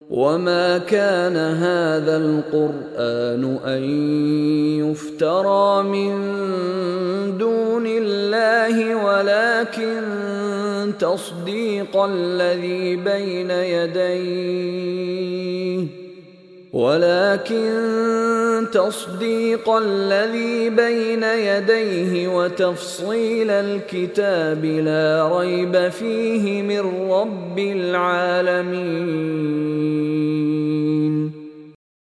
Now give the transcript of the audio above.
وما كان هذا القرآن أن يفترى من دون الله ولكن تصديق الذي بين يديه وتفصيل الكتاب لا ريب فيه من رب العالمين.